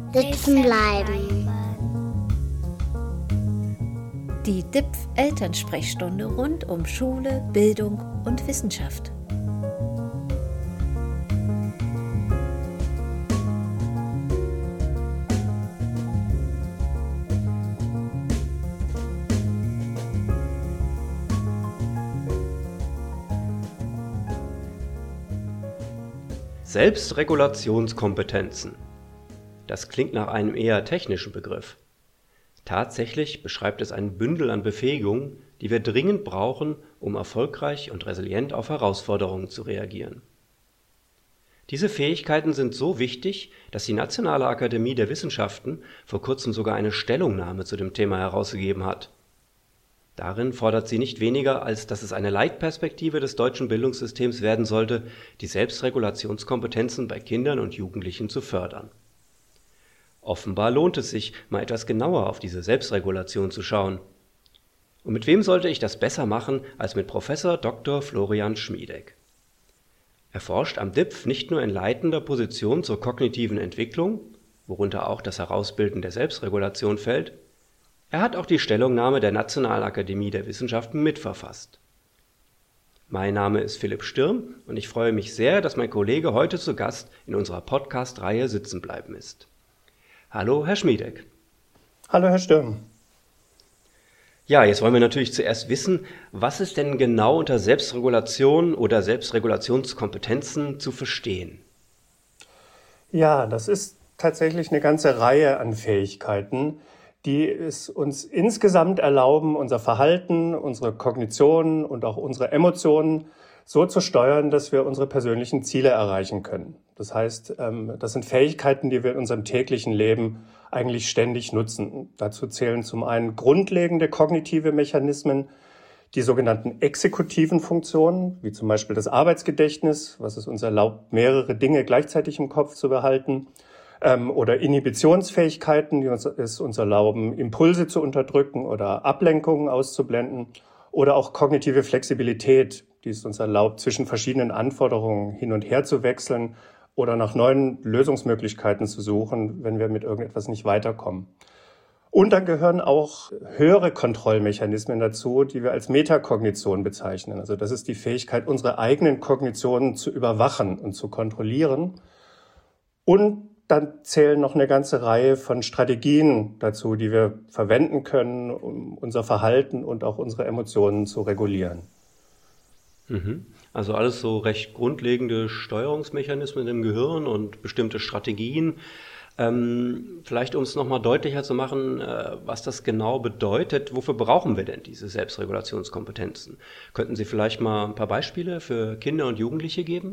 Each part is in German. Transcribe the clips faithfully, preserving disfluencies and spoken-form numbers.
Sitzen bleiben. Die D I P F-Elternsprechstunde rund um Schule, Bildung und Wissenschaft. Selbstregulationskompetenzen. Das klingt nach einem eher technischen Begriff. Tatsächlich beschreibt es ein Bündel an Befähigungen, die wir dringend brauchen, um erfolgreich und resilient auf Herausforderungen zu reagieren. Diese Fähigkeiten sind so wichtig, dass die Nationale Akademie der Wissenschaften vor kurzem sogar eine Stellungnahme zu dem Thema herausgegeben hat. Darin fordert sie nicht weniger, als dass es eine Leitperspektive des deutschen Bildungssystems werden sollte, die Selbstregulationskompetenzen bei Kindern und Jugendlichen zu fördern. Offenbar lohnt es sich, mal etwas genauer auf diese Selbstregulation zu schauen. Und mit wem sollte ich das besser machen, als mit Professor Doktor Florian Schmiedek. Er forscht am D I P F nicht nur in leitender Position zur kognitiven Entwicklung, worunter auch das Herausbilden der Selbstregulation fällt. Er hat auch die Stellungnahme der Nationalen Akademie der Wissenschaften mitverfasst. Mein Name ist Philipp Stirm und ich freue mich sehr, dass mein Kollege heute zu Gast in unserer Podcast-Reihe Sitzen bleiben ist. Hallo, Herr Schmiedek. Hallo, Herr Stirm. Ja, jetzt wollen wir natürlich zuerst wissen, was ist denn genau unter Selbstregulation oder Selbstregulationskompetenzen zu verstehen? Ja, das ist tatsächlich eine ganze Reihe an Fähigkeiten, die es uns insgesamt erlauben, unser Verhalten, unsere Kognition und auch unsere Emotionen so zu steuern, dass wir unsere persönlichen Ziele erreichen können. Das heißt, das sind Fähigkeiten, die wir in unserem täglichen Leben eigentlich ständig nutzen. Dazu zählen zum einen grundlegende kognitive Mechanismen, die sogenannten exekutiven Funktionen, wie zum Beispiel das Arbeitsgedächtnis, was es uns erlaubt, mehrere Dinge gleichzeitig im Kopf zu behalten, oder Inhibitionsfähigkeiten, die uns, es uns erlauben, Impulse zu unterdrücken oder Ablenkungen auszublenden, oder auch kognitive Flexibilität, die es uns erlaubt, zwischen verschiedenen Anforderungen hin und her zu wechseln oder nach neuen Lösungsmöglichkeiten zu suchen, wenn wir mit irgendetwas nicht weiterkommen. Und dann gehören auch höhere Kontrollmechanismen dazu, die wir als Metakognition bezeichnen. Also das ist die Fähigkeit, unsere eigenen Kognitionen zu überwachen und zu kontrollieren. Und dann zählen noch eine ganze Reihe von Strategien dazu, die wir verwenden können, um unser Verhalten und auch unsere Emotionen zu regulieren. Also alles so recht grundlegende Steuerungsmechanismen im Gehirn und bestimmte Strategien. Ähm, vielleicht um es nochmal deutlicher zu machen, äh, was das genau bedeutet, wofür brauchen wir denn diese Selbstregulationskompetenzen? Könnten Sie vielleicht mal ein paar Beispiele für Kinder und Jugendliche geben?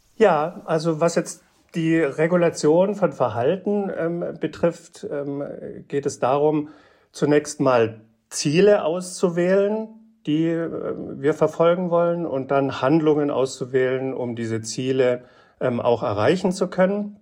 Ja, also was jetzt die Regulation von Verhalten ähm, betrifft, ähm, geht es darum, zunächst mal Ziele auszuwählen, die äh, wir verfolgen wollen, und dann Handlungen auszuwählen, um diese Ziele ähm, auch erreichen zu können.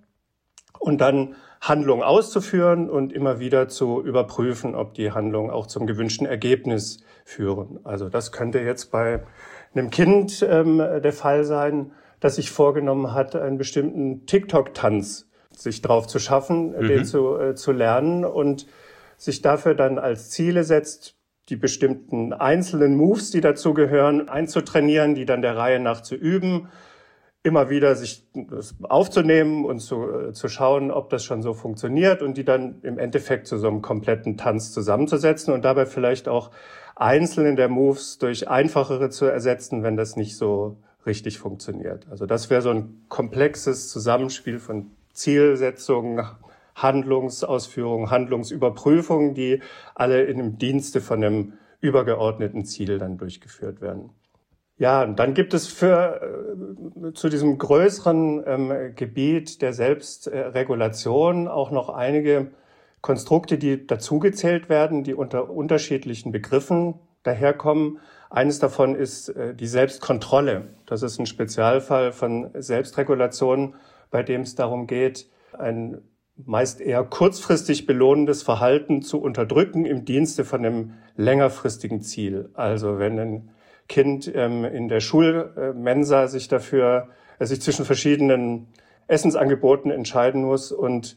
Und dann Handlungen auszuführen und immer wieder zu überprüfen, ob die Handlungen auch zum gewünschten Ergebnis führen. Also das könnte jetzt bei einem Kind ähm, der Fall sein, das sich vorgenommen hat, einen bestimmten TikTok-Tanz sich drauf zu schaffen, mhm. den zu, äh, zu lernen, und sich dafür dann als Ziele setzt, die bestimmten einzelnen Moves, die dazu gehören, einzutrainieren, die dann der Reihe nach zu üben, immer wieder sich das aufzunehmen und zu, äh, zu schauen, ob das schon so funktioniert, und die dann im Endeffekt zu so einem kompletten Tanz zusammenzusetzen und dabei vielleicht auch einzelne der Moves durch einfachere zu ersetzen, wenn das nicht so richtig funktioniert. Also das wäre so ein komplexes Zusammenspiel von Zielsetzungen, Handlungsausführung, Handlungsüberprüfung, die alle in dem Dienste von einem übergeordneten Ziel dann durchgeführt werden. Ja, und dann gibt es für äh, zu diesem größeren ähm, Gebiet der Selbstregulation auch noch einige Konstrukte, die dazugezählt werden, die unter unterschiedlichen Begriffen daherkommen. Eines davon ist äh, die Selbstkontrolle. Das ist ein Spezialfall von Selbstregulation, bei dem es darum geht, ein meist eher kurzfristig belohnendes Verhalten zu unterdrücken im Dienste von einem längerfristigen Ziel. Also wenn ein Kind ähm, in der Schulmensa sich dafür, äh, sich zwischen verschiedenen Essensangeboten entscheiden muss und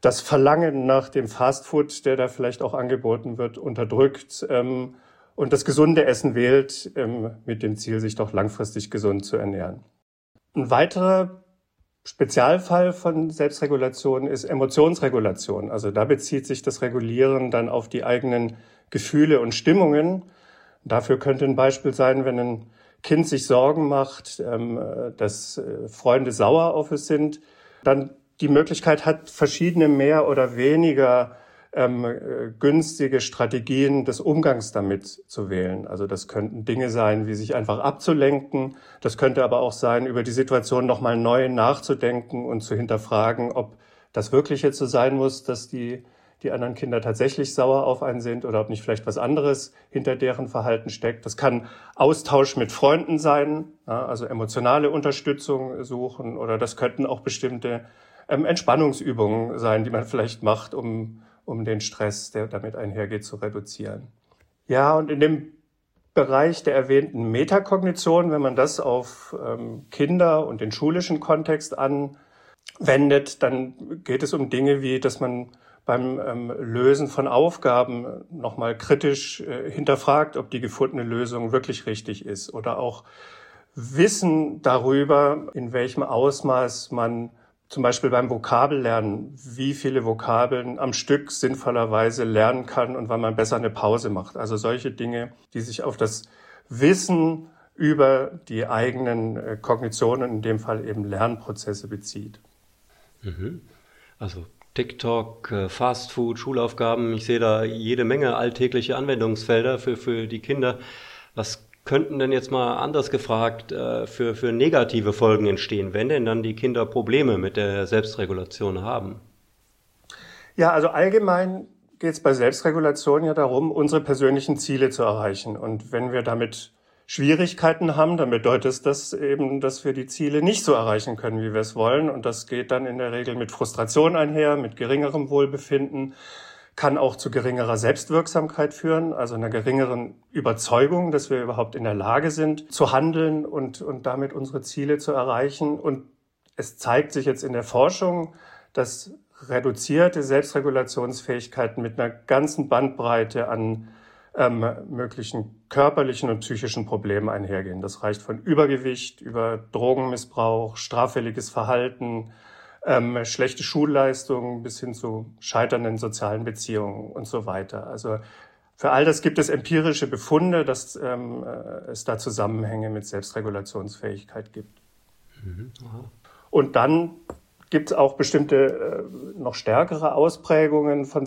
das Verlangen nach dem Fastfood, der da vielleicht auch angeboten wird, unterdrückt ähm, und das gesunde Essen wählt, ähm, mit dem Ziel, sich doch langfristig gesund zu ernähren. Ein weiterer Spezialfall von Selbstregulation ist Emotionsregulation. Also da bezieht sich das Regulieren dann auf die eigenen Gefühle und Stimmungen. Dafür könnte ein Beispiel sein, wenn ein Kind sich Sorgen macht, dass Freunde sauer auf es sind, dann die Möglichkeit hat, verschiedene mehr oder weniger ähm, günstige Strategien des Umgangs damit zu wählen. Also das könnten Dinge sein, wie sich einfach abzulenken. Das könnte aber auch sein, über die Situation nochmal neu nachzudenken und zu hinterfragen, ob das wirklich jetzt so sein muss, dass die, die anderen Kinder tatsächlich sauer auf einen sind oder ob nicht vielleicht was anderes hinter deren Verhalten steckt. Das kann Austausch mit Freunden sein, ja, also emotionale Unterstützung suchen, oder das könnten auch bestimmte ähm, Entspannungsübungen sein, die man vielleicht macht, um um den Stress, der damit einhergeht, zu reduzieren. Ja, und in dem Bereich der erwähnten Metakognition, wenn man das auf ähm, Kinder und den schulischen Kontext anwendet, dann geht es um Dinge wie, dass man beim ähm, Lösen von Aufgaben nochmal kritisch äh, hinterfragt, ob die gefundene Lösung wirklich richtig ist, oder auch Wissen darüber, in welchem Ausmaß man zum Beispiel beim Vokabellernen, wie viele Vokabeln am Stück sinnvollerweise lernen kann und wann man besser eine Pause macht. Also solche Dinge, die sich auf das Wissen über die eigenen Kognitionen, in dem Fall eben Lernprozesse, bezieht. Mhm. Also TikTok, Fastfood, Schulaufgaben, ich sehe da jede Menge alltägliche Anwendungsfelder für, für die Kinder. Was könnten denn jetzt mal anders gefragt für, für negative Folgen entstehen, wenn denn dann die Kinder Probleme mit der Selbstregulation haben? Ja, also allgemein geht es bei Selbstregulation ja darum, unsere persönlichen Ziele zu erreichen. Und wenn wir damit Schwierigkeiten haben, dann bedeutet das eben, dass wir die Ziele nicht so erreichen können, wie wir es wollen. Und das geht dann in der Regel mit Frustration einher, mit geringerem Wohlbefinden, kann auch zu geringerer Selbstwirksamkeit führen, also einer geringeren Überzeugung, dass wir überhaupt in der Lage sind, zu handeln und, und damit unsere Ziele zu erreichen. Und es zeigt sich jetzt in der Forschung, dass reduzierte Selbstregulationsfähigkeiten mit einer ganzen Bandbreite an ähm, möglichen körperlichen und psychischen Problemen einhergehen. Das reicht von Übergewicht über Drogenmissbrauch, straffälliges Verhalten, Ähm, schlechte Schulleistungen bis hin zu scheiternden sozialen Beziehungen und so weiter. Also für all das gibt es empirische Befunde, dass ähm, es da Zusammenhänge mit Selbstregulationsfähigkeit gibt. Mhm. Und dann gibt es auch bestimmte äh, noch stärkere Ausprägungen von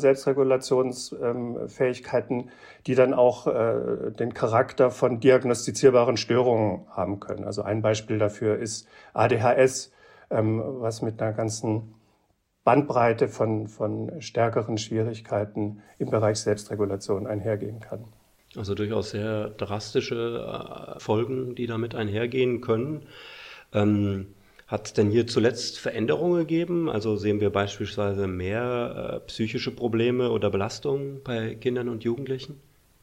Selbstregulationsfähigkeiten, die dann auch äh, den Charakter von diagnostizierbaren Störungen haben können. Also ein Beispiel dafür ist A D H S, was mit einer ganzen Bandbreite von, von stärkeren Schwierigkeiten im Bereich Selbstregulation einhergehen kann. Also durchaus sehr drastische Folgen, die damit einhergehen können. Ähm, hat es denn hier zuletzt Veränderungen gegeben? Also sehen wir beispielsweise mehr äh, psychische Probleme oder Belastungen bei Kindern und Jugendlichen?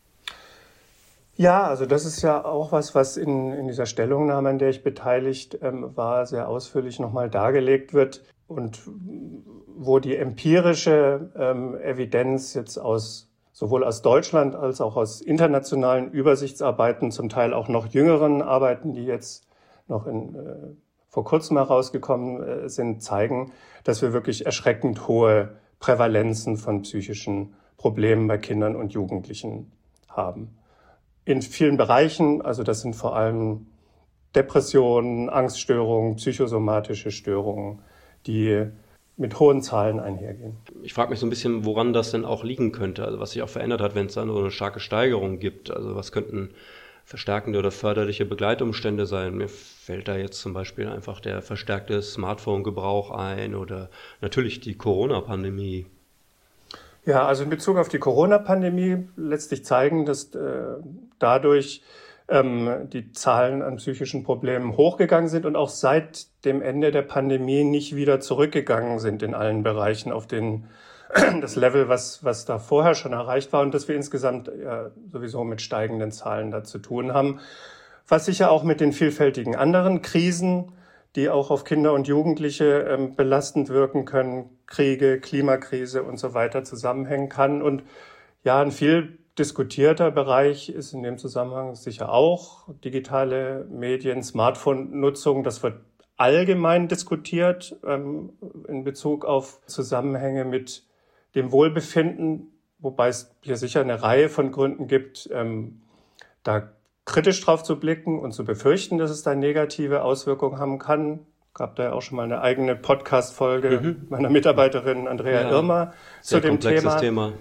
Ja, also das ist ja auch was, was in, in dieser Stellungnahme, an der ich beteiligt ähm, war, sehr ausführlich nochmal dargelegt wird und wo die empirische ähm, Evidenz jetzt aus sowohl aus Deutschland als auch aus internationalen Übersichtsarbeiten, zum Teil auch noch jüngeren Arbeiten, die jetzt noch in, äh, vor kurzem herausgekommen äh, sind, zeigen, dass wir wirklich erschreckend hohe Prävalenzen von psychischen Problemen bei Kindern und Jugendlichen haben. In vielen Bereichen, also das sind vor allem Depressionen, Angststörungen, psychosomatische Störungen, die mit hohen Zahlen einhergehen. Ich frage mich so ein bisschen, woran das denn auch liegen könnte, also was sich auch verändert hat, wenn es dann so eine starke Steigerung gibt. Also was könnten verstärkende oder förderliche Begleitumstände sein? Mir fällt da jetzt zum Beispiel einfach der verstärkte Smartphone-Gebrauch ein oder natürlich die Corona-Pandemie. Ja, also in Bezug auf die Corona-Pandemie letztlich zeigen, dass äh, dadurch ähm, die Zahlen an psychischen Problemen hochgegangen sind und auch seit dem Ende der Pandemie nicht wieder zurückgegangen sind in allen Bereichen auf den, das Level, was, was da vorher schon erreicht war, und dass wir insgesamt ja, sowieso mit steigenden Zahlen da zu tun haben, was sicher auch mit den vielfältigen anderen Krisen, die auch auf Kinder und Jugendliche ähm, belastend wirken können, Kriege, Klimakrise und so weiter zusammenhängen kann. Und ja, ein viel diskutierter Bereich ist in dem Zusammenhang sicher auch digitale Medien, Smartphone-Nutzung. Das wird allgemein diskutiert ähm, in Bezug auf Zusammenhänge mit dem Wohlbefinden, wobei es hier sicher eine Reihe von Gründen gibt, ähm, da kritisch drauf zu blicken und zu befürchten, dass es da negative Auswirkungen haben kann. Gab da ja auch schon mal eine eigene Podcast-Folge mhm. meiner Mitarbeiterin Andrea ja, Irmer zu dem Thema. Thema.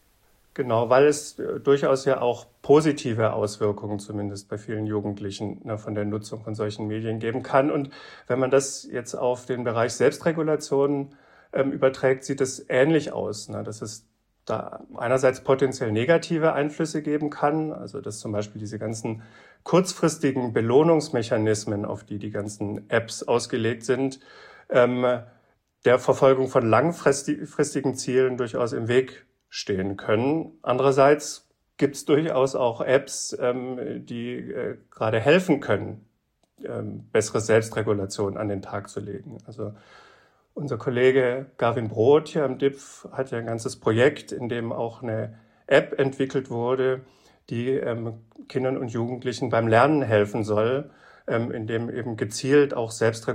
Genau, weil es durchaus ja auch positive Auswirkungen, zumindest bei vielen Jugendlichen, ne, von der Nutzung von solchen Medien geben kann. Und wenn man das jetzt auf den Bereich Selbstregulation ähm, überträgt, sieht es ähnlich aus, ne, dass es da einerseits potenziell negative Einflüsse geben kann, also dass zum Beispiel diese ganzen kurzfristigen Belohnungsmechanismen, auf die die ganzen Apps ausgelegt sind, ähm, der Verfolgung von langfristigen Zielen durchaus im Weg stehen können. Andererseits gibt es durchaus auch Apps, ähm, die äh, gerade helfen können, ähm, bessere Selbstregulation an den Tag zu legen. Also unser Kollege Garvin Brod hier am D I P F hat ja ein ganzes Projekt, in dem auch eine App entwickelt wurde, die ähm, Kindern und Jugendlichen beim Lernen helfen soll, ähm, in dem eben gezielt auch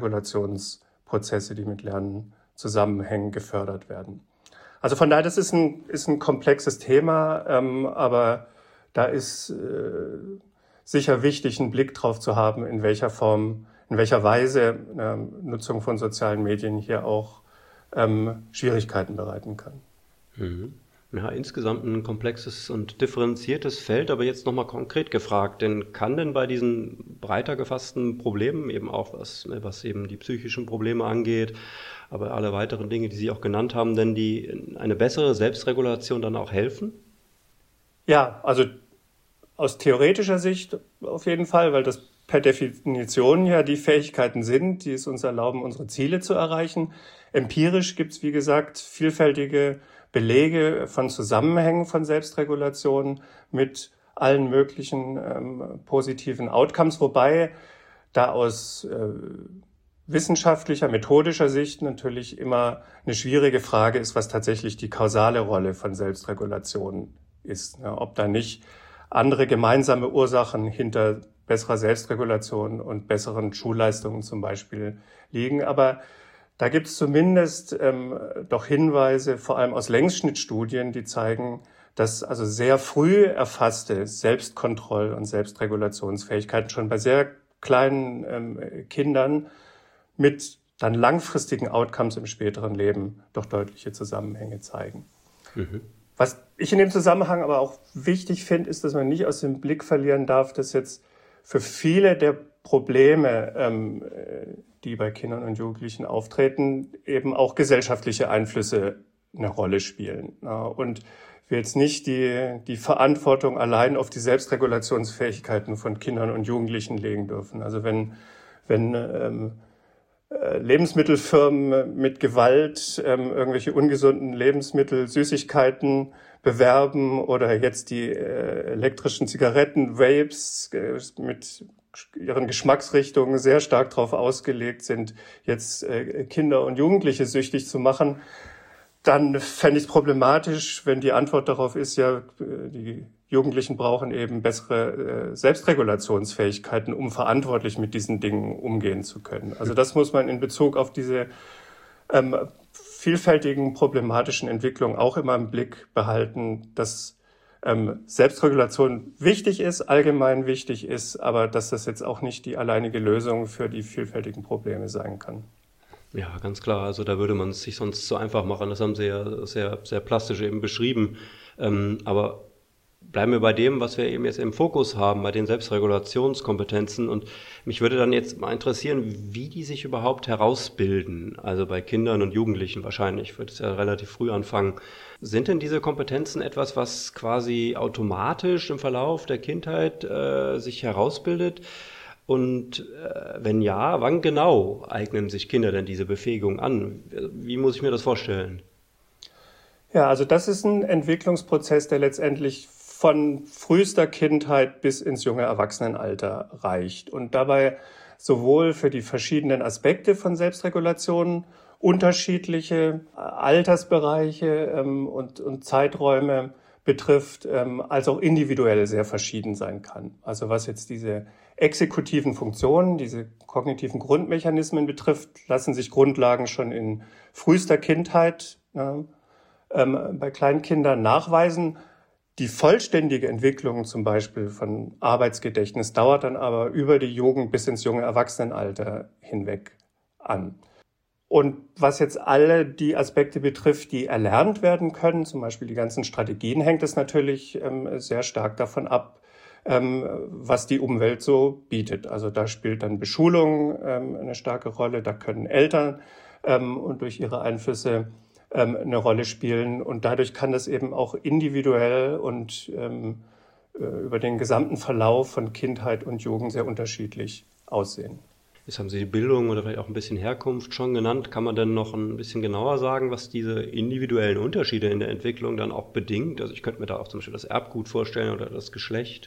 Selbstregulationsprozesse, die mit Lernen zusammenhängen, gefördert werden. Also von daher, das ist ein, ist ein komplexes Thema, ähm, aber da ist äh, sicher wichtig, einen Blick drauf zu haben, in welcher Form in welcher Weise ähm, Nutzung von sozialen Medien hier auch ähm, Schwierigkeiten bereiten kann. Mhm. Ja, insgesamt ein komplexes und differenziertes Feld, aber jetzt nochmal konkret gefragt, denn kann denn bei diesen breiter gefassten Problemen, eben auch was, was eben die psychischen Probleme angeht, aber alle weiteren Dinge, die Sie auch genannt haben, denn die eine bessere Selbstregulation dann auch helfen? Ja, also aus theoretischer Sicht auf jeden Fall, weil das per Definition ja die Fähigkeiten sind, die es uns erlauben, unsere Ziele zu erreichen. Empirisch gibt es, wie gesagt, vielfältige Belege von Zusammenhängen von Selbstregulation mit allen möglichen ähm, positiven Outcomes, wobei da aus äh, wissenschaftlicher, methodischer Sicht natürlich immer eine schwierige Frage ist, was tatsächlich die kausale Rolle von Selbstregulation ist. Ne? Ob da nicht andere gemeinsame Ursachen hinter besserer Selbstregulation und besseren Schulleistungen zum Beispiel liegen. Aber da gibt es zumindest ähm, doch Hinweise, vor allem aus Längsschnittstudien, die zeigen, dass also sehr früh erfasste Selbstkontroll- und Selbstregulationsfähigkeiten schon bei sehr kleinen ähm, Kindern mit dann langfristigen Outcomes im späteren Leben doch deutliche Zusammenhänge zeigen. Mhm. Was ich in dem Zusammenhang aber auch wichtig finde, ist, dass man nicht aus dem Blick verlieren darf, dass jetzt für viele der Probleme, ähm, die bei Kindern und Jugendlichen auftreten, eben auch gesellschaftliche Einflüsse eine Rolle spielen. Ja, und wir jetzt nicht die, die Verantwortung allein auf die Selbstregulationsfähigkeiten von Kindern und Jugendlichen legen dürfen. Also wenn, wenn ähm, Lebensmittelfirmen mit Gewalt ähm, irgendwelche ungesunden Lebensmittel, Süßigkeiten bewerben oder jetzt die äh, elektrischen Zigaretten, Vapes äh, mit ihren Geschmacksrichtungen sehr stark darauf ausgelegt sind, jetzt äh, Kinder und Jugendliche süchtig zu machen, dann fände ich es problematisch, wenn die Antwort darauf ist, ja, die Jugendlichen brauchen eben bessere äh, Selbstregulationsfähigkeiten, um verantwortlich mit diesen Dingen umgehen zu können. Also das muss man in Bezug auf diese ähm, vielfältigen problematischen Entwicklungen auch immer im Blick behalten, dass ähm, Selbstregulation wichtig ist, allgemein wichtig ist, aber dass das jetzt auch nicht die alleinige Lösung für die vielfältigen Probleme sein kann. Ja, ganz klar. Also da würde man es sich sonst so einfach machen. Das haben Sie ja sehr, sehr plastisch eben beschrieben. Ähm, aber bleiben wir bei dem, was wir eben jetzt im Fokus haben, bei den Selbstregulationskompetenzen. Und mich würde dann jetzt mal interessieren, wie die sich überhaupt herausbilden. Also bei Kindern und Jugendlichen wahrscheinlich, wird es ja relativ früh anfangen. Sind denn diese Kompetenzen etwas, was quasi automatisch im Verlauf der Kindheit äh, sich herausbildet? Und äh, wenn ja, wann genau eignen sich Kinder denn diese Befähigung an? Wie muss ich mir das vorstellen? Ja, also das ist ein Entwicklungsprozess, der letztendlich von frühester Kindheit bis ins junge Erwachsenenalter reicht. Und dabei sowohl für die verschiedenen Aspekte von Selbstregulation, unterschiedliche Altersbereiche ähm, und, und Zeiträume betrifft, ähm, als auch individuell sehr verschieden sein kann. Also was jetzt diese exekutiven Funktionen, diese kognitiven Grundmechanismen betrifft, lassen sich Grundlagen schon in frühester Kindheit ja, ähm, bei Kleinkindern nachweisen. Die vollständige Entwicklung zum Beispiel von Arbeitsgedächtnis dauert dann aber über die Jugend bis ins junge Erwachsenenalter hinweg an. Und was jetzt alle die Aspekte betrifft, die erlernt werden können, zum Beispiel die ganzen Strategien, hängt es natürlich ähm, sehr stark davon ab, ähm, was die Umwelt so bietet. Also da spielt dann Beschulung ähm, eine starke Rolle, da können Eltern ähm, und durch ihre Einflüsse ähm, eine Rolle spielen. Und dadurch kann das eben auch individuell und ähm, äh, über den gesamten Verlauf von Kindheit und Jugend sehr unterschiedlich aussehen. Jetzt haben Sie die Bildung oder vielleicht auch ein bisschen Herkunft schon genannt. Kann man denn noch ein bisschen genauer sagen, was diese individuellen Unterschiede in der Entwicklung dann auch bedingt? Also ich könnte mir da auch zum Beispiel das Erbgut vorstellen oder das Geschlecht.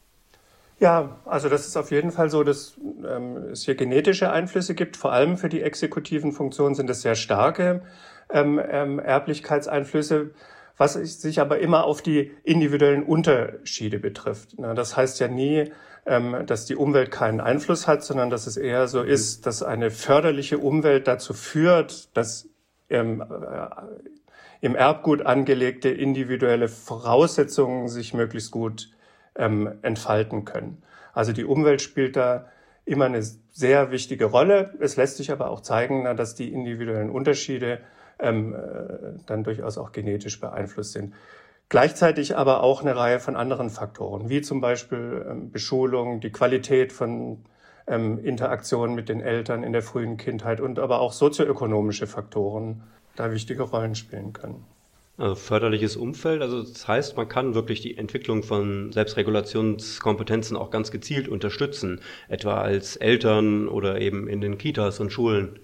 Ja, also das ist auf jeden Fall so, dass ähm, es hier genetische Einflüsse gibt. Vor allem für die exekutiven Funktionen sind es sehr starke ähm, ähm, Erblichkeitseinflüsse, was sich aber immer auf die individuellen Unterschiede betrifft. Na, das heißt ja nie, ähm, dass die Umwelt keinen Einfluss hat, sondern dass es eher so ist, dass eine förderliche Umwelt dazu führt, dass ähm, äh, im Erbgut angelegte individuelle Voraussetzungen sich möglichst gut ähm, entfalten können. Also die Umwelt spielt da immer eine sehr wichtige Rolle. Es lässt sich aber auch zeigen, na, dass die individuellen Unterschiede ähm, äh, dann durchaus auch genetisch beeinflusst sind. Gleichzeitig aber auch eine Reihe von anderen Faktoren, wie zum Beispiel ähm, Beschulung, die Qualität von ähm, Interaktionen mit den Eltern in der frühen Kindheit und aber auch sozioökonomische Faktoren da wichtige Rollen spielen können. Also förderliches Umfeld, also das heißt, man kann wirklich die Entwicklung von Selbstregulationskompetenzen auch ganz gezielt unterstützen, etwa als Eltern oder eben in den Kitas und Schulen.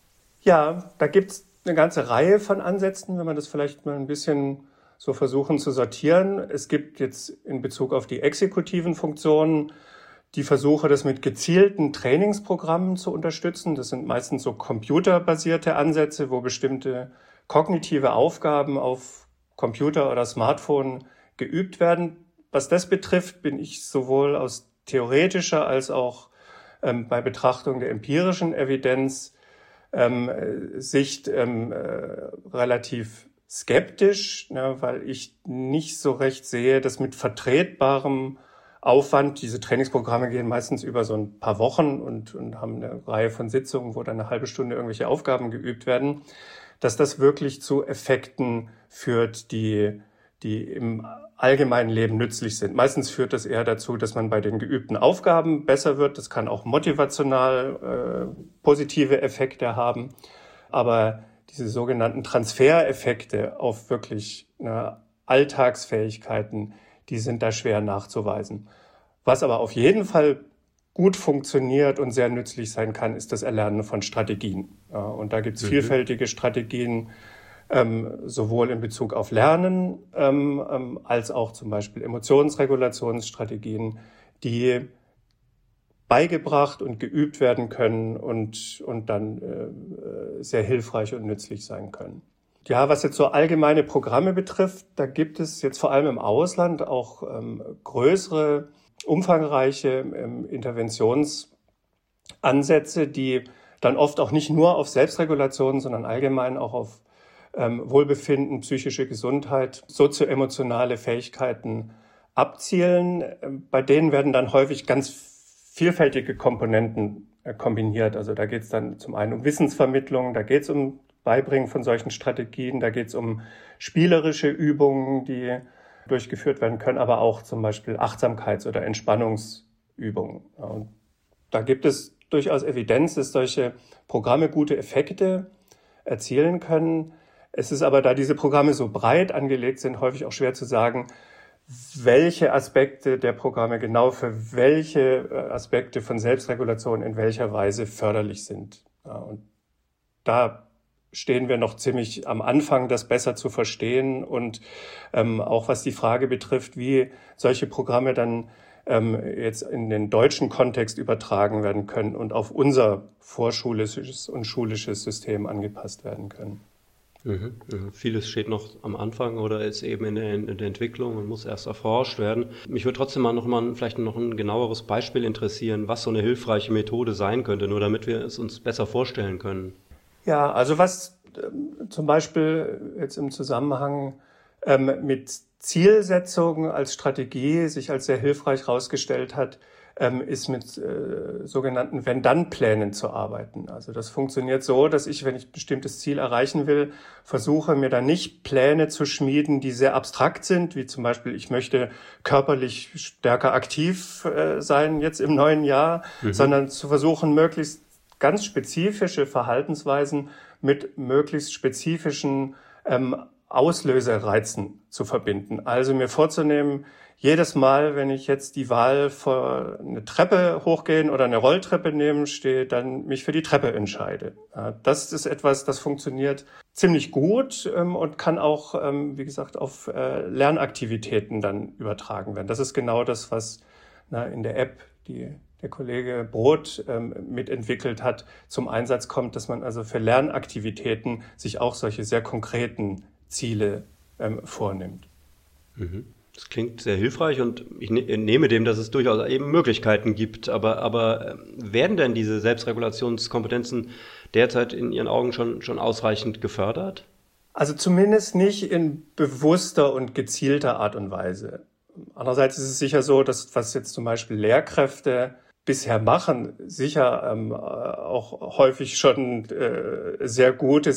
Ja, da gibt's eine ganze Reihe von Ansätzen, wenn man das vielleicht mal ein bisschen so versuchen zu sortieren. Es gibt jetzt in Bezug auf die exekutiven Funktionen die Versuche, das mit gezielten Trainingsprogrammen zu unterstützen. Das sind meistens so computerbasierte Ansätze, wo bestimmte kognitive Aufgaben auf Computer oder Smartphone geübt werden. Was das betrifft, bin ich sowohl aus theoretischer als auch ähm, bei Betrachtung der empirischen Evidenz ähm, Sicht ähm, äh, relativ skeptisch, ne, weil ich nicht so recht sehe, dass mit vertretbarem Aufwand, diese Trainingsprogramme gehen meistens über so ein paar Wochen und, und haben eine Reihe von Sitzungen, wo dann eine halbe Stunde irgendwelche Aufgaben geübt werden, dass das wirklich zu Effekten führt, die, die im allgemeinen Leben nützlich sind. Meistens führt das eher dazu, dass man bei den geübten Aufgaben besser wird. Das kann auch motivational äh, positive Effekte haben. Aber diese sogenannten Transfereffekte auf wirklich äh, Alltagsfähigkeiten, die sind da schwer nachzuweisen. Was aber auf jeden Fall gut funktioniert und sehr nützlich sein kann, ist das Erlernen von Strategien. Ja, und da gibt es mhm. vielfältige Strategien, ähm, sowohl in Bezug auf Lernen ähm, ähm, als auch zum Beispiel Emotionsregulationsstrategien, die beigebracht und geübt werden können und, und dann äh, sehr hilfreich und nützlich sein können. Ja, was jetzt so allgemeine Programme betrifft, da gibt es jetzt vor allem im Ausland auch ähm, größere, umfangreiche ähm, Interventionsansätze, die dann oft auch nicht nur auf Selbstregulation, sondern allgemein auch auf ähm, Wohlbefinden, psychische Gesundheit, sozioemotionale Fähigkeiten abzielen. Ähm, bei denen werden dann häufig ganz vielfältige Komponenten äh, kombiniert. Also da geht es dann zum einen um Wissensvermittlung, da geht es um Beibringen von solchen Strategien. Da geht es um spielerische Übungen, die durchgeführt werden können, aber auch zum Beispiel Achtsamkeits- oder Entspannungsübungen. Und da gibt es durchaus Evidenz, dass solche Programme gute Effekte erzielen können. Es ist aber, da diese Programme so breit angelegt sind, häufig auch schwer zu sagen, welche Aspekte der Programme genau für welche Aspekte von Selbstregulation in welcher Weise förderlich sind. Und da stehen wir noch ziemlich am Anfang, das besser zu verstehen und ähm, auch was die Frage betrifft, wie solche Programme dann ähm, jetzt in den deutschen Kontext übertragen werden können und auf unser vorschulisches und schulisches System angepasst werden können. Mhm, mhm. Vieles steht noch am Anfang oder ist eben in der, in der Entwicklung und muss erst erforscht werden. Mich würde trotzdem mal noch mal vielleicht noch ein genaueres Beispiel interessieren, was so eine hilfreiche Methode sein könnte, nur damit wir es uns besser vorstellen können. Ja, also was ähm, zum Beispiel jetzt im Zusammenhang ähm, mit Zielsetzungen als Strategie sich als sehr hilfreich herausgestellt hat, ähm, ist mit äh, sogenannten Wenn-Dann-Plänen zu arbeiten. Also das funktioniert so, dass ich, wenn ich ein bestimmtes Ziel erreichen will, versuche mir dann nicht Pläne zu schmieden, die sehr abstrakt sind, wie zum Beispiel, ich möchte körperlich stärker aktiv äh, sein jetzt im neuen Jahr, mhm. sondern zu versuchen, möglichst ganz spezifische Verhaltensweisen mit möglichst spezifischen ähm, Auslösereizen zu verbinden. Also mir vorzunehmen, jedes Mal, wenn ich jetzt die Wahl für eine Treppe hochgehen oder eine Rolltreppe nehmen stehe, dann mich für die Treppe entscheide. Ja, das ist etwas, das funktioniert ziemlich gut ähm, und kann auch, ähm, wie gesagt, auf äh, Lernaktivitäten dann übertragen werden. Das ist genau das, was na, in der App, die der Kollege Brot ähm, mitentwickelt hat, zum Einsatz kommt, dass man also für Lernaktivitäten sich auch solche sehr konkreten Ziele ähm, vornimmt. Mhm. Das klingt sehr hilfreich und ich ne- nehme dem, dass es durchaus eben Möglichkeiten gibt. Aber, aber werden denn diese Selbstregulationskompetenzen derzeit in Ihren Augen schon, schon ausreichend gefördert? Also zumindest nicht in bewusster und gezielter Art und Weise. Andererseits ist es sicher so, dass was jetzt zum Beispiel Lehrkräfte bisher machen, sicher ähm, auch häufig schon äh, sehr gute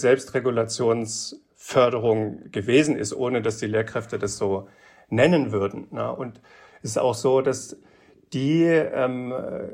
Selbstregulationsförderung gewesen ist, ohne dass die Lehrkräfte das so nennen würden. Ne? Und es ist auch so, dass die ähm,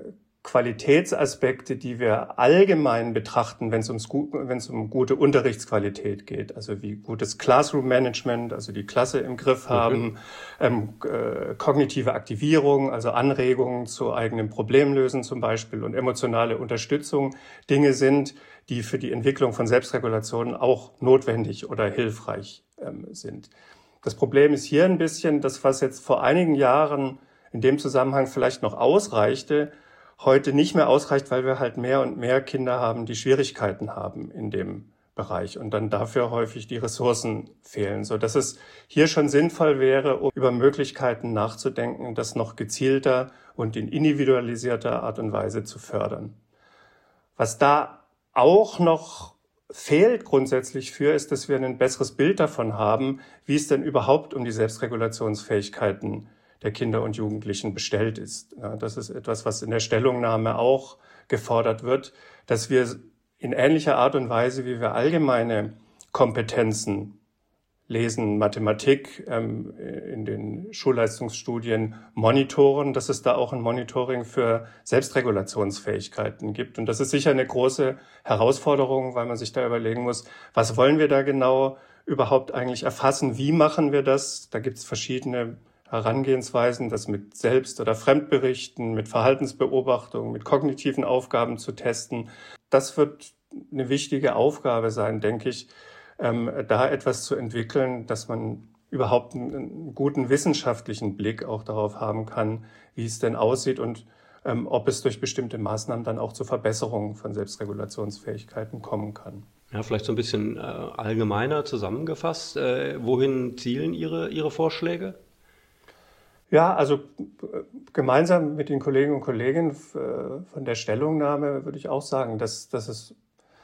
Qualitätsaspekte, die wir allgemein betrachten, wenn es ums, wenn es um gute Unterrichtsqualität geht, also wie gutes Classroom-Management, also die Klasse im Griff haben, mhm. ähm, äh, kognitive Aktivierung, also Anregungen zu eigenem Problemlösen zum Beispiel und emotionale Unterstützung, Dinge sind, die für die Entwicklung von Selbstregulation auch notwendig oder hilfreich ähm, sind. Das Problem ist hier ein bisschen, das, was jetzt vor einigen Jahren in dem Zusammenhang vielleicht noch ausreichte, heute nicht mehr ausreicht, weil wir halt mehr und mehr Kinder haben, die Schwierigkeiten haben in dem Bereich und dann dafür häufig die Ressourcen fehlen, so dass es hier schon sinnvoll wäre, um über Möglichkeiten nachzudenken, das noch gezielter und in individualisierter Art und Weise zu fördern. Was da auch noch fehlt grundsätzlich für, ist, dass wir ein besseres Bild davon haben, wie es denn überhaupt um die Selbstregulationsfähigkeiten der Kinder und Jugendlichen bestellt ist. Ja, das ist etwas, was in der Stellungnahme auch gefordert wird, dass wir in ähnlicher Art und Weise, wie wir allgemeine Kompetenzen Lesen, Mathematik ähm, in den Schulleistungsstudien monitoren, dass es da auch ein Monitoring für Selbstregulationsfähigkeiten gibt. Und das ist sicher eine große Herausforderung, weil man sich da überlegen muss, was wollen wir da genau überhaupt eigentlich erfassen? Wie machen wir das? Da gibt es verschiedene Herangehensweisen, das mit Selbst- oder Fremdberichten, mit Verhaltensbeobachtungen, mit kognitiven Aufgaben zu testen. Das wird eine wichtige Aufgabe sein, denke ich, ähm, da etwas zu entwickeln, dass man überhaupt einen, einen guten wissenschaftlichen Blick auch darauf haben kann, wie es denn aussieht und ähm, ob es durch bestimmte Maßnahmen dann auch zur Verbesserung von Selbstregulationsfähigkeiten kommen kann. Ja, vielleicht so ein bisschen äh, allgemeiner zusammengefasst. Äh, wohin zielen Ihre, Ihre Vorschläge? Ja, also gemeinsam mit den Kollegen und Kolleginnen von der Stellungnahme würde ich auch sagen, dass, dass es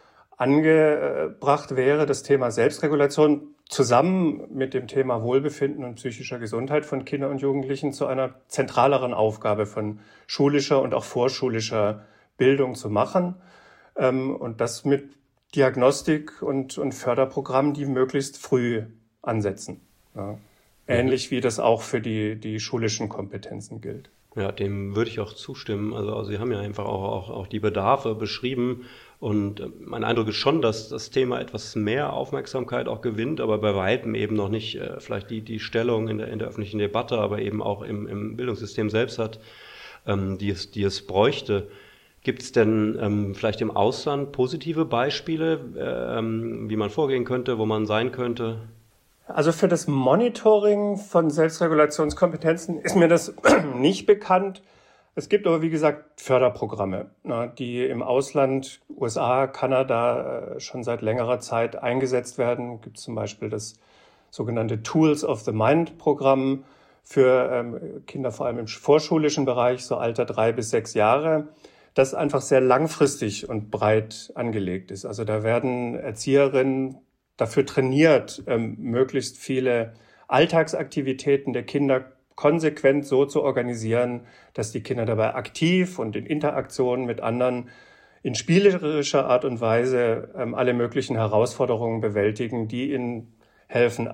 angebracht wäre, das Thema Selbstregulation zusammen mit dem Thema Wohlbefinden und psychischer Gesundheit von Kindern und Jugendlichen zu einer zentraleren Aufgabe von schulischer und auch vorschulischer Bildung zu machen. Und das mit Diagnostik und, und Förderprogrammen, die möglichst früh ansetzen. Ja. Ähnlich wie das auch für die, die schulischen Kompetenzen gilt. Ja, dem würde ich auch zustimmen. Also, also Sie haben ja einfach auch, auch, auch die Bedarfe beschrieben. Und mein Eindruck ist schon, dass das Thema etwas mehr Aufmerksamkeit auch gewinnt, aber bei weitem eben noch nicht äh, vielleicht die, die Stellung in der, in der öffentlichen Debatte, aber eben auch im, im Bildungssystem selbst hat, ähm, die, es, die es bräuchte. Gibt es denn ähm, vielleicht im Ausland positive Beispiele, ähm, wie man vorgehen könnte, wo man sein könnte? Also für das Monitoring von Selbstregulationskompetenzen ist mir das nicht bekannt. Es gibt aber, wie gesagt, Förderprogramme, die im Ausland, U S A, Kanada, schon seit längerer Zeit eingesetzt werden. Es gibt zum Beispiel das sogenannte Tools of the Mind Programm für Kinder, vor allem im vorschulischen Bereich, so Alter drei bis sechs Jahre, das einfach sehr langfristig und breit angelegt ist. Also da werden Erzieherinnen dafür trainiert, ähm, möglichst viele Alltagsaktivitäten der Kinder konsequent so zu organisieren, dass die Kinder dabei aktiv und in Interaktion mit anderen in spielerischer Art und Weise ähm, alle möglichen Herausforderungen bewältigen, die ihnen helfen,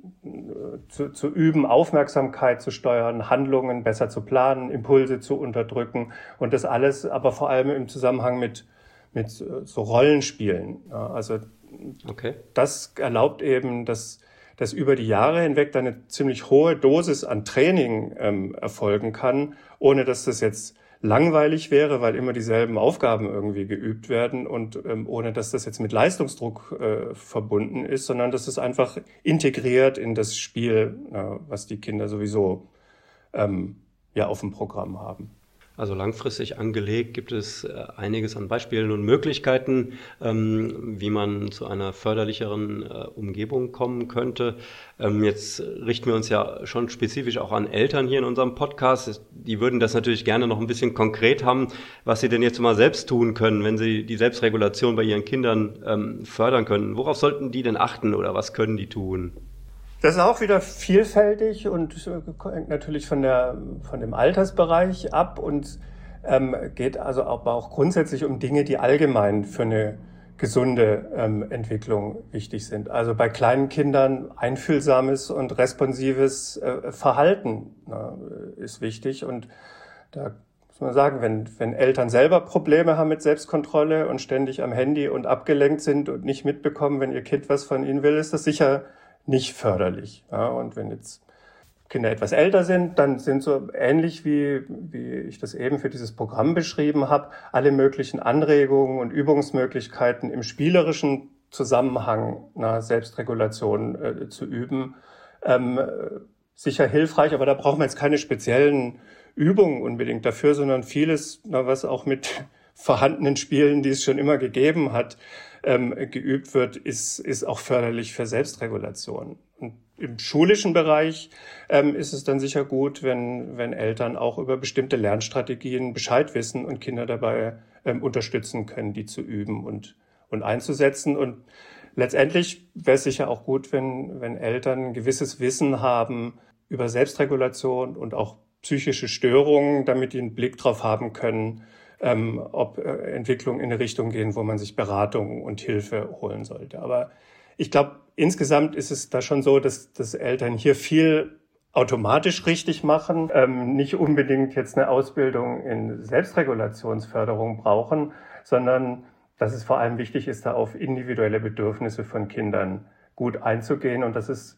äh, zu, zu üben, Aufmerksamkeit zu steuern, Handlungen besser zu planen, Impulse zu unterdrücken und das alles aber vor allem im Zusammenhang mit, mit so Rollenspielen. Ja, also Okay. Das erlaubt eben, dass, dass über die Jahre hinweg dann eine ziemlich hohe Dosis an Training ähm, erfolgen kann, ohne dass das jetzt langweilig wäre, weil immer dieselben Aufgaben irgendwie geübt werden und ähm, ohne dass das jetzt mit Leistungsdruck äh, verbunden ist, sondern dass es einfach integriert in das Spiel, äh, was die Kinder sowieso ähm, ja auf dem Programm haben. Also langfristig angelegt gibt es einiges an Beispielen und Möglichkeiten, ähm, wie man zu einer förderlicheren äh, Umgebung kommen könnte. Ähm, jetzt richten wir uns ja schon spezifisch auch an Eltern hier in unserem Podcast. Die würden das natürlich gerne noch ein bisschen konkret haben, was sie denn jetzt mal selbst tun können, wenn sie die Selbstregulation bei ihren Kindern ähm, fördern können. Worauf sollten die denn achten oder was können die tun? Das ist auch wieder vielfältig und hängt natürlich von der, von dem Altersbereich ab und ähm, geht also aber auch grundsätzlich um Dinge, die allgemein für eine gesunde ähm, Entwicklung wichtig sind. Also bei kleinen Kindern einfühlsames und responsives äh, Verhalten na, ist wichtig und da muss man sagen, wenn, wenn Eltern selber Probleme haben mit Selbstkontrolle und ständig am Handy und abgelenkt sind und nicht mitbekommen, wenn ihr Kind was von ihnen will, ist das sicher nicht förderlich. Ja, und wenn jetzt Kinder etwas älter sind, dann sind so ähnlich wie, wie ich das eben für dieses Programm beschrieben habe, alle möglichen Anregungen und Übungsmöglichkeiten im spielerischen Zusammenhang einer Selbstregulation äh, zu üben, ähm, sicher hilfreich, aber da brauchen wir jetzt keine speziellen Übungen unbedingt dafür, sondern vieles, na, was auch mit vorhandenen Spielen, die es schon immer gegeben hat, ähm, geübt wird, ist, ist auch förderlich für Selbstregulation. Und im schulischen Bereich ähm, ist es dann sicher gut, wenn, wenn Eltern auch über bestimmte Lernstrategien Bescheid wissen und Kinder dabei ähm, unterstützen können, die zu üben und, und einzusetzen. Und letztendlich wäre es sicher auch gut, wenn, wenn Eltern ein gewisses Wissen haben über Selbstregulation und auch psychische Störungen, damit die einen Blick drauf haben können, Ähm, ob äh, Entwicklungen in eine Richtung gehen, wo man sich Beratung und Hilfe holen sollte. Aber ich glaube, insgesamt ist es da schon so, dass, dass Eltern hier viel automatisch richtig machen, ähm, nicht unbedingt jetzt eine Ausbildung in Selbstregulationsförderung brauchen, sondern dass es vor allem wichtig ist, da auf individuelle Bedürfnisse von Kindern gut einzugehen. Und das ist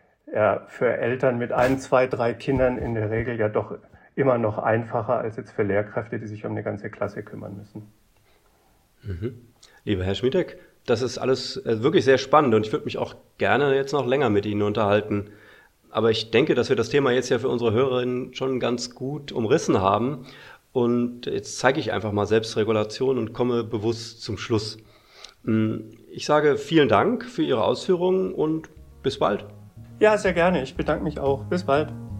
ja für Eltern mit ein, zwei, drei Kindern in der Regel ja doch immer noch einfacher als jetzt für Lehrkräfte, die sich um eine ganze Klasse kümmern müssen. Mhm. Lieber Herr Schmidek, das ist alles wirklich sehr spannend und ich würde mich auch gerne jetzt noch länger mit Ihnen unterhalten. Aber ich denke, dass wir das Thema jetzt ja für unsere Hörerinnen schon ganz gut umrissen haben. Und jetzt zeige ich einfach mal Selbstregulation und komme bewusst zum Schluss. Ich sage vielen Dank für Ihre Ausführungen und bis bald. Ja, sehr gerne. Ich bedanke mich auch. Bis bald.